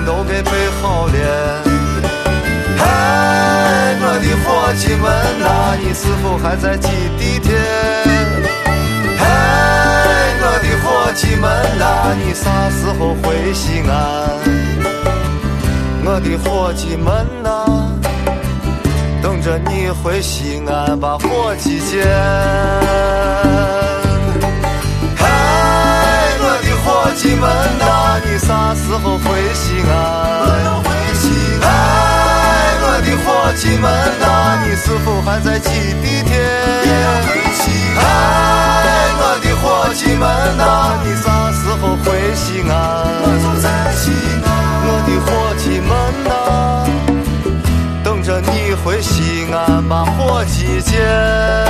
情都给备好了。嗨，我的伙计们呐，你是否还在挤地铁？嗨，我的伙计们呐，你啥时候回西安？我的伙计们呐，等着你回西安把伙计见。嗨，我的伙计们呐，你啥时候回西安？嗨，我的伙计们呐，你是否还在挤地铁？嗨，我的伙计们呐，你啥时候回西安？我的伙计们呐，等着你回西安把伙计见。